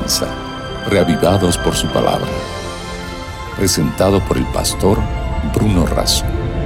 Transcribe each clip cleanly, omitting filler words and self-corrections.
comienza, reavivados por su palabra. Presentado por el pastor Bruno Razo.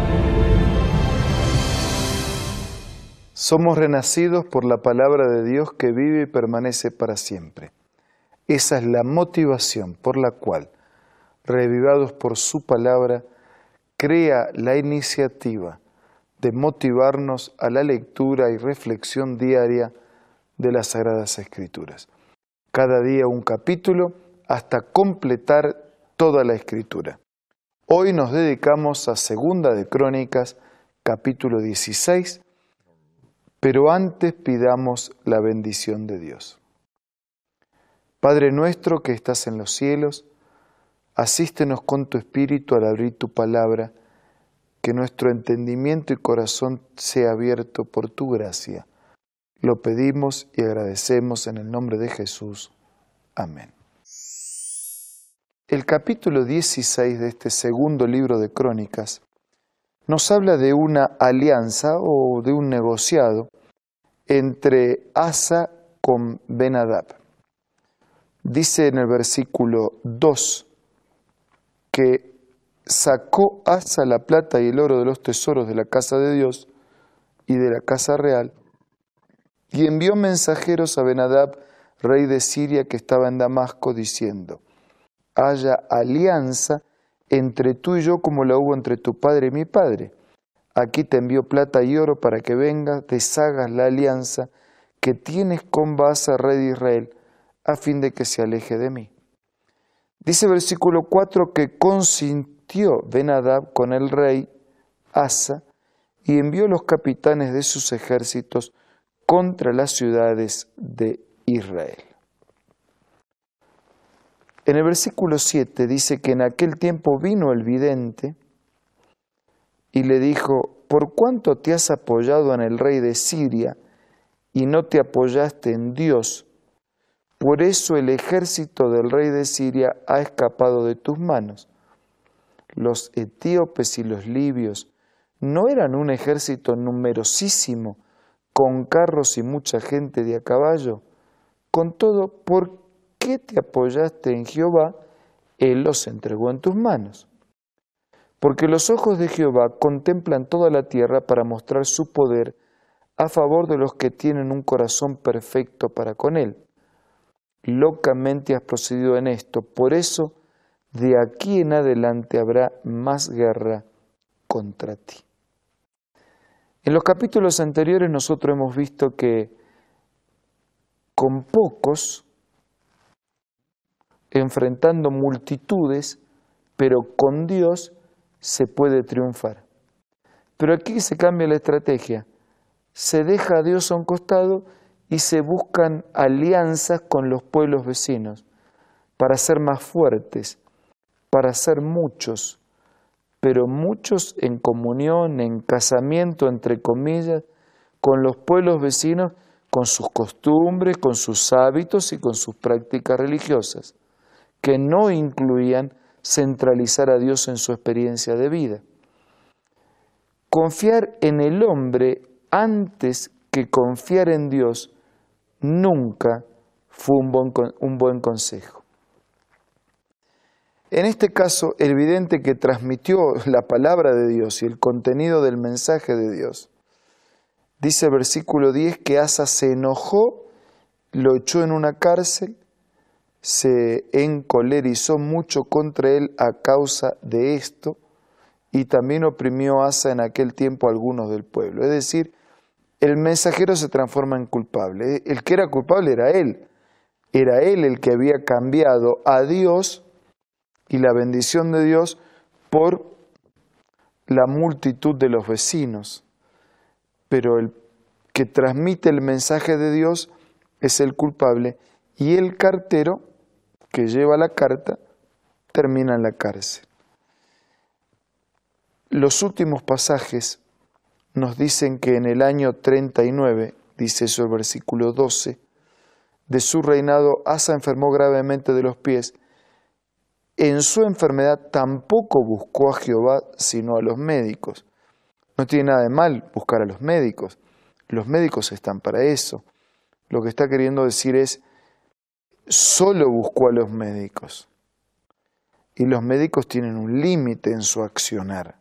Somos renacidos por la palabra de Dios que vive y permanece para siempre. Esa es la motivación por la cual, reavivados por su palabra, crea la iniciativa de motivarnos a la lectura y reflexión diaria de las Sagradas Escrituras. Cada día un capítulo hasta completar toda la Escritura. Hoy nos dedicamos a Segunda de Crónicas, capítulo 16, pero antes pidamos la bendición de Dios. Padre nuestro que estás en los cielos, asístenos con tu Espíritu al abrir tu palabra, que nuestro entendimiento y corazón sea abierto por tu gracia. Lo pedimos y agradecemos en el nombre de Jesús. Amén. El capítulo 16 de este segundo libro de Crónicas nos habla de una alianza o de un negociado entre Asa con Ben-Hadad. Dice en el versículo 2 que sacó Asa la plata y el oro de los tesoros de la casa de Dios y de la casa real, y envió mensajeros a Ben-Hadad, rey de Siria, que estaba en Damasco, diciendo: haya alianza entre tú y yo como la hubo entre tu padre y mi padre. Aquí te envío plata y oro para que vengas, deshagas la alianza que tienes con Baasa, rey de Israel, a fin de que se aleje de mí. Dice el versículo 4 que consintió Ben-Hadad con el rey Asa y envió los capitanes de sus ejércitos contra las ciudades de Israel. En el versículo 7 dice que en aquel tiempo vino el vidente y le dijo: ¿por cuánto te has apoyado en el rey de Siria y no te apoyaste en Dios? Por eso el ejército del rey de Siria ha escapado de tus manos. Los etíopes y los libios no eran un ejército numerosísimo, con carros y mucha gente de a caballo. Con todo, ¿por qué te apoyaste en Jehová? Él los entregó en tus manos. Porque los ojos de Jehová contemplan toda la tierra para mostrar su poder a favor de los que tienen un corazón perfecto para con él. Locamente has procedido en esto, por eso de aquí en adelante habrá más guerra contra ti. En los capítulos anteriores nosotros hemos visto que con pocos, enfrentando multitudes, pero con Dios se puede triunfar. Pero aquí se cambia la estrategia. Se deja a Dios a un costado y se buscan alianzas con los pueblos vecinos para ser más fuertes, para ser muchos, pero muchos en comunión, en casamiento, entre comillas, con los pueblos vecinos, con sus costumbres, con sus hábitos y con sus prácticas religiosas, que no incluían centralizar a Dios en su experiencia de vida. Confiar en el hombre antes que confiar en Dios nunca fue un buen consejo. En este caso, el vidente que transmitió la palabra de Dios y el contenido del mensaje de Dios, dice el versículo 10 que Asa se enojó, lo echó en una cárcel, se encolerizó mucho contra él a causa de esto, y también oprimió Asa en aquel tiempo a algunos del pueblo. Es decir, el mensajero se transforma en culpable. El que era culpable era él. Era él el que había cambiado a Dios y la bendición de Dios por la multitud de los vecinos. Pero el que transmite el mensaje de Dios es el culpable, y el cartero que lleva la carta termina en la cárcel. Los últimos pasajes nos dicen que en el año 39, dice eso el versículo 12, de su reinado Asa enfermó gravemente de los pies. En su enfermedad tampoco buscó a Jehová sino a los médicos. No tiene nada de mal buscar a los médicos están para eso. Lo que está queriendo decir es, solo buscó a los médicos. Y los médicos tienen un límite en su accionar.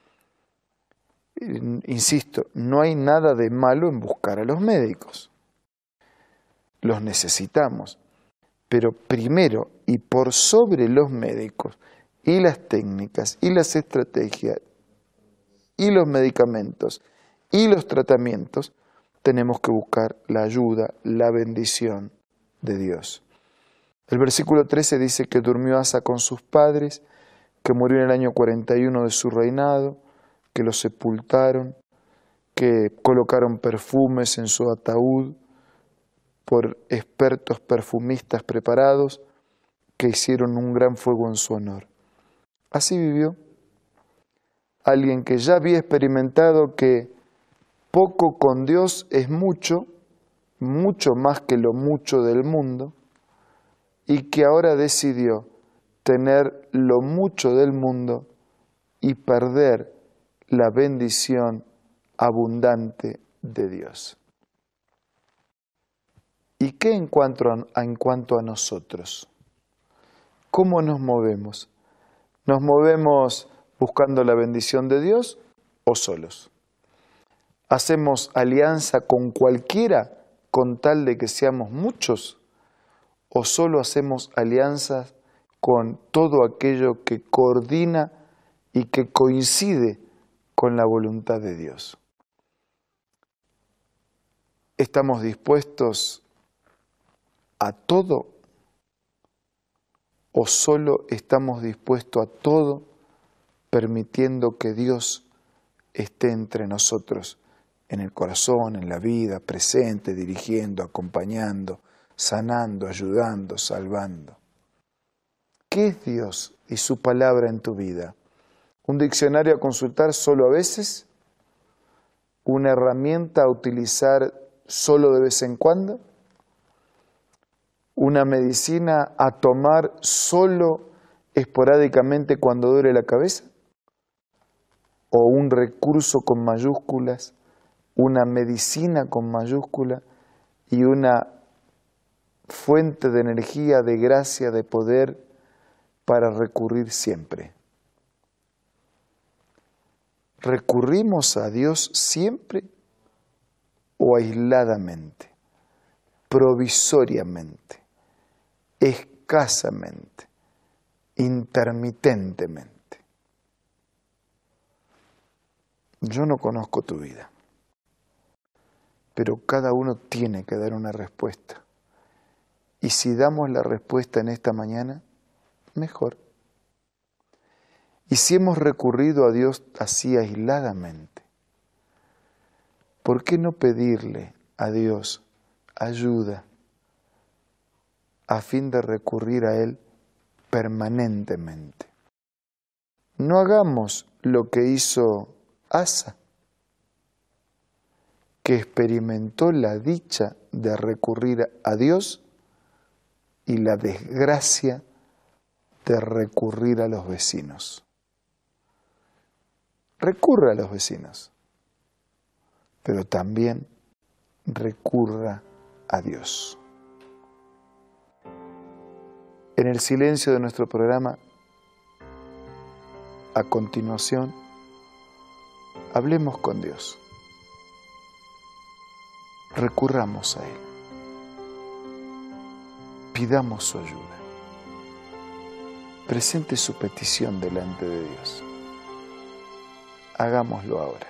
Insisto, no hay nada de malo en buscar a los médicos. Los necesitamos. Pero primero y por sobre los médicos y las técnicas y las estrategias y los medicamentos y los tratamientos, tenemos que buscar la ayuda, la bendición de Dios. El versículo 13 dice que durmió Asa con sus padres, que murió en el año 41 de su reinado, que lo sepultaron, que colocaron perfumes en su ataúd por expertos perfumistas preparados, que hicieron un gran fuego en su honor. Así vivió alguien que ya había experimentado que poco con Dios es mucho, mucho más que lo mucho del mundo, y que ahora decidió tener lo mucho del mundo y perder la bendición abundante de Dios. ¿Y qué en cuanto a nosotros? ¿Cómo nos movemos? ¿Nos movemos buscando la bendición de Dios o solos? ¿Hacemos alianza con cualquiera con tal de que seamos muchos? ¿O solo hacemos alianzas con todo aquello que coordina y que coincide con la voluntad de Dios? ¿Estamos dispuestos a todo o solo estamos dispuestos a todo permitiendo que Dios esté entre nosotros, en el corazón, en la vida, presente, dirigiendo, acompañando, sanando, ayudando, salvando? ¿Qué es Dios y su palabra en tu vida? ¿Un diccionario a consultar solo a veces? ¿Una herramienta a utilizar solo de vez en cuando? ¿Una medicina a tomar solo esporádicamente cuando duele la cabeza? ¿O un recurso con mayúsculas, una medicina con mayúscula y una fuente de energía, de gracia, de poder para recurrir siempre? ¿Recurrimos a Dios siempre o aisladamente, provisoriamente, escasamente, intermitentemente? Yo no conozco tu vida, pero cada uno tiene que dar una respuesta. Y si damos la respuesta en esta mañana, mejor. Y si hemos recurrido a Dios así aisladamente, ¿por qué no pedirle a Dios ayuda a fin de recurrir a Él permanentemente? No hagamos lo que hizo Asa, que experimentó la dicha de recurrir a Dios y la desgracia de recurrir a los vecinos. Recurra a los vecinos, pero también recurra a Dios. En el silencio de nuestro programa, a continuación, hablemos con Dios. Recurramos a Él. Pidamos su ayuda. Presente su petición delante de Dios. Hagámoslo ahora.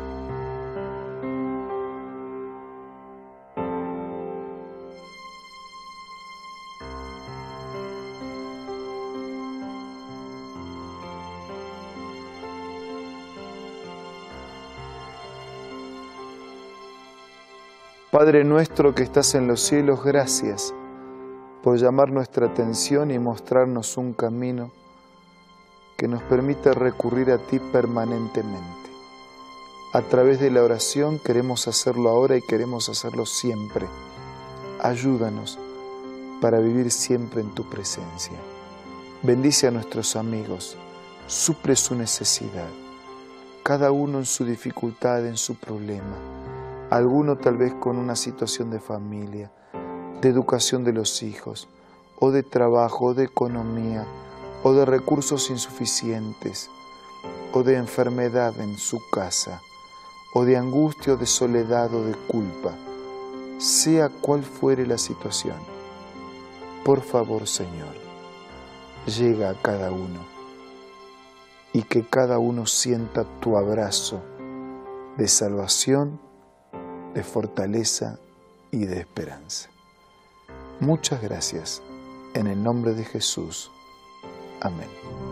Padre nuestro que estás en los cielos, gracias por llamar nuestra atención y mostrarnos un camino que nos permite recurrir a ti permanentemente. A través de la oración queremos hacerlo ahora y queremos hacerlo siempre. Ayúdanos para vivir siempre en tu presencia. Bendice a nuestros amigos, suple su necesidad, cada uno en su dificultad, en su problema. Alguno tal vez con una situación de familia, de educación de los hijos, o de trabajo, o de economía, o de recursos insuficientes, o de enfermedad en su casa, o de angustia, o de soledad, o de culpa, sea cual fuere la situación. Por favor, Señor, llega a cada uno y que cada uno sienta tu abrazo de salvación, de fortaleza y de esperanza. Muchas gracias. En el nombre de Jesús. Amén.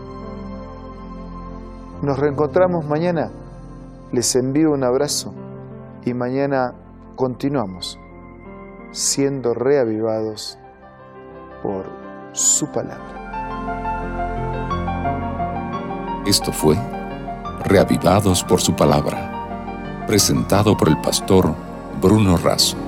Nos reencontramos mañana. Les envío un abrazo y mañana continuamos siendo reavivados por su palabra. Esto fue Reavivados por su palabra, presentado por el pastor Bruno Razo.